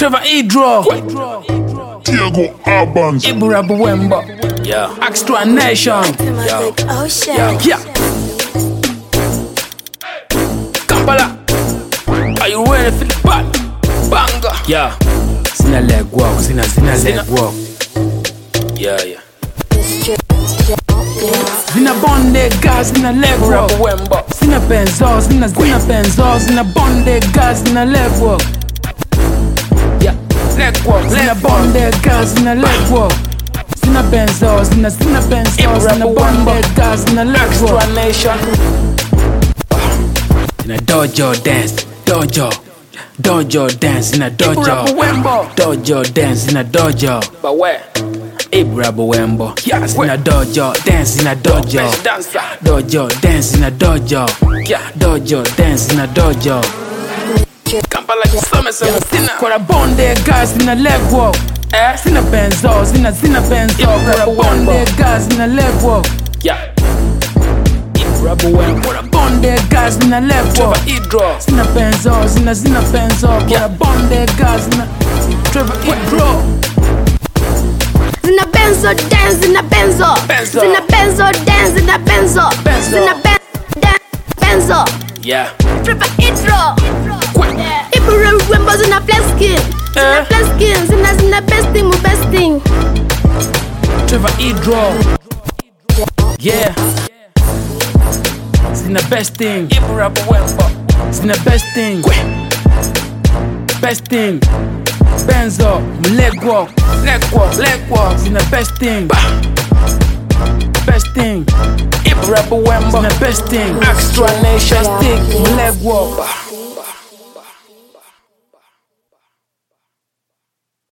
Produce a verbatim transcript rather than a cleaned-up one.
Trevor Idro, Diego Albans, Ibura Buwemba, yeah, Extra Nation, Yeah. yeah, yeah. Kampala, are you ready for the bad banger? Yeah, Zina leg walk, Zina Zina leg walk. Yeah, yeah. Zina bonde gas, Zina leg walk. Zina benzo, Zina Zina benzo, Zina bonde gas, Zina leg walk. Yeah, leg walk. Zina bonde gas, Zina leg walk. Zina benzo, Zina Zina benzo, Zina bonde gas, Zina leg walk. Extra Nation. Zina dojo dance, dojo. Dojo dance in a dojo. Dojo dance in a dojo. But where? Ibura Buwemba. Yes, in a dojo dance in a dojo. Dojo dance in a dojo. Dojo dance in a dojo. Kampala summer summer sinna. Kora bonde guys in a leg walk. Eh? Sinna benzo, sinna sinna benzo. Kora bonde guys in a leg walk. Yeah. Kora bonde guys in a leg walk. Zina benzo, zina zina benzo. Kora bonde guys in a Trevor Idro. Zina benzo dance, zina benzo. Benzo. Zina benzo dance, zina benzo. Benzo. Zina ben dance, benzo. Yeah. Trevor Idro. Quick. Ibura Buwemba, zina flex skin. Zina Eh. flex skin, zina zina best thing, mu best thing. Trevor Idro. Yeah. Zina best thing. Ibura Buwemba. Zina best thing. Best thing. Benzo, leg walk, leg walk, leg walk. Zina best thing. Best thing. Ibura Buwemba. Zina best thing. Extra Nation stick, leg walk.